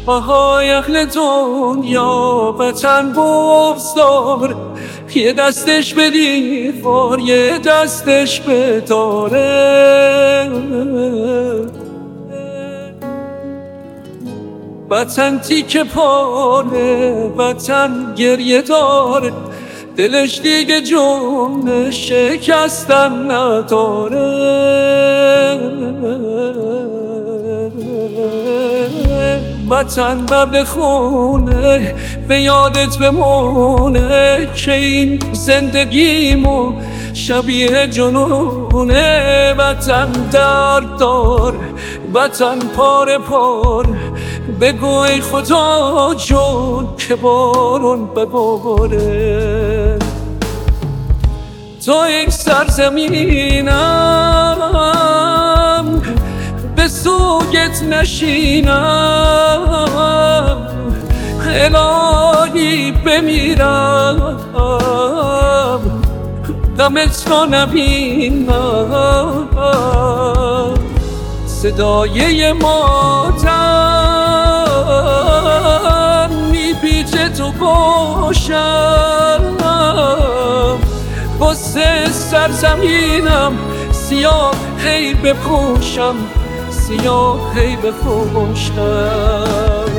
آهای اهل دنیا وطن بگذار، یه دستش به دیوار یه دستش به داره. وطن تیکه پاره، وطن گریه داره، دلش دیگه جون شکستن نداره. وطن ببل خونه به یادت بمونه که این زندگیمو شبیه جنونه. وطن درد دار، وطن پاره پاره، بگو ای خدا جون که بارون بباره. تو یک سرزمینم به سوگت نشینم، الهی بمیرم دمت رو نبینم. صدای مادر میپیچه تو گوشم، واسه سرزمینم سیاه هی بپوشم، سیاه هی بپوشم.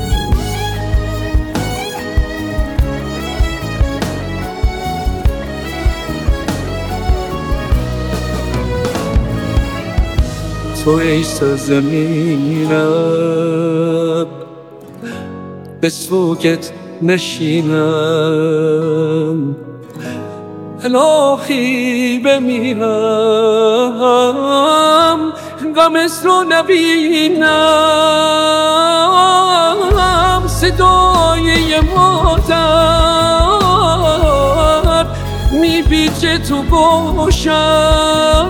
تو ای سرزمینم به سوگت نشینم، الهی بمیرم غمت رو نبینم. صدای مادر میپیچه تو گوشم،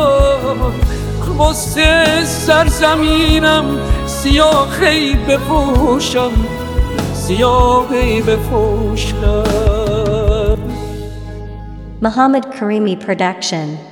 واسه سرزمینم سیاهی بپوشم، سیاهی بپوشم. Muhammad Karimi Production.